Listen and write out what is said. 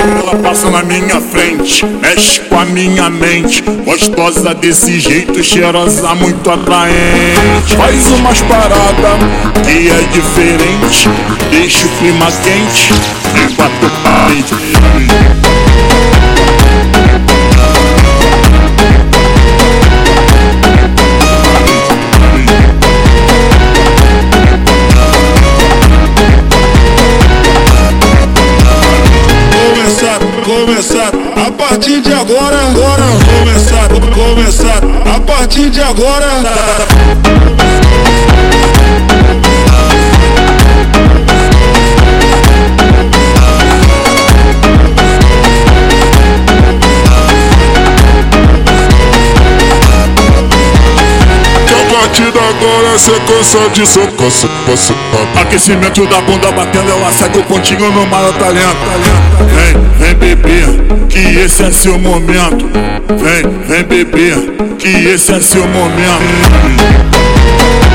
Ela passa na minha frente, mexe com a minha mente. Gostosa desse jeito, cheirosa, muito atraente. Faz umas paradas que é diferente, deixa o clima quente enquanto parede. Começar a partir de agora, começar a partir de agora. Agora sequência de soco. Aquecimento da bunda batendo, ela segue o pontinho no maior talento. Vem beber, que esse é seu momento. Vem beber, que esse é seu momento.